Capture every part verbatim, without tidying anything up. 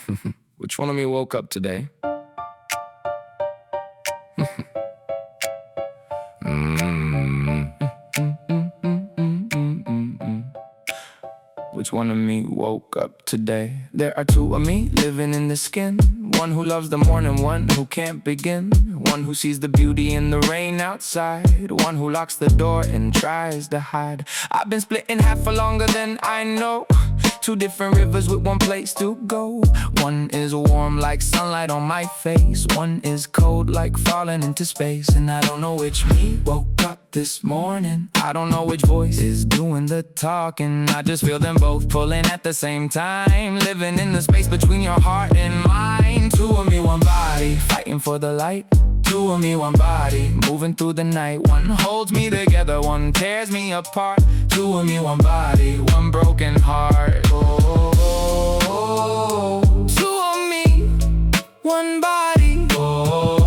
Which one of me woke up today? Mm. Which one of me woke up today? There are two of me living in the skin. One who loves the morning, one who can't begin. One who sees the beauty in the rain outside. One who locks the door and tries to hide. I've been split in half for longer than I know. Two different rivers with one place to go. One is warm like sunlight on my face. One is cold like falling into space. And I don't know which me woke up this morning. I don't know which voice is doing the talking. I just feel them both pulling at the same time. Living in the space between your heart and mine. Two of me, one body, fighting for the light. Two of me, one body, moving through the night. One holds me together, one tears me apart. Two of me, one body, one broken heart. Oh, oh, oh, oh. Two of me, one body. Oh,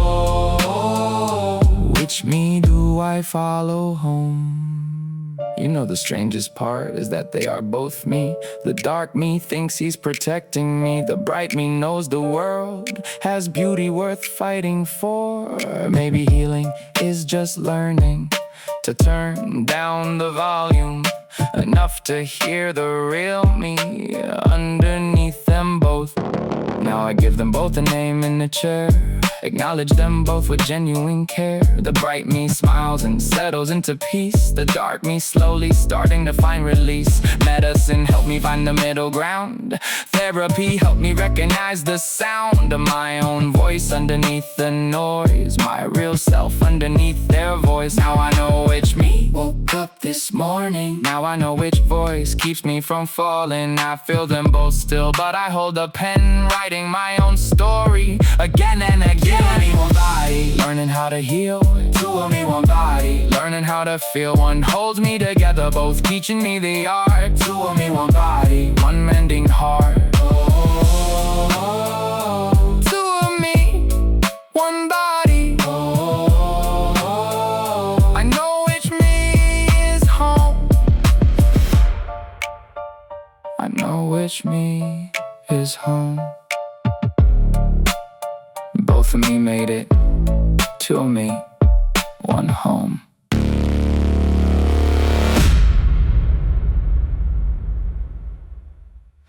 oh, oh. Which me do I follow home? You know the strangest part is that they are both me. The dark me thinks he's protecting me. The bright me knows the world has beauty worth fighting for. Maybe healing is just learning to turn down the volume enough to hear the real me underneath them both. Now I give them both a name in the chair. Acknowledge them both with genuine care. The bright me smiles and settles into peace. The dark me slowly starting to find release. Medicine helped me find the middle ground. Therapy helped me recognize the sound of my own voice underneath the noise. My real self underneath their voice. Now I know which me woke up this morning. Now I know which voice keeps me from falling. I feel them both still, but I hold a pen writing my own story again and again. Two of me, one body, learning how to heal. Two of me, one body, learning how to feel. One holds me together, both teaching me the art. Two of me, one body, one mending heart. Oh, oh, oh. Two of me, one body. Oh, oh, oh. I know which me is home. I know which me is home. Both of me made it. Two of me, one home.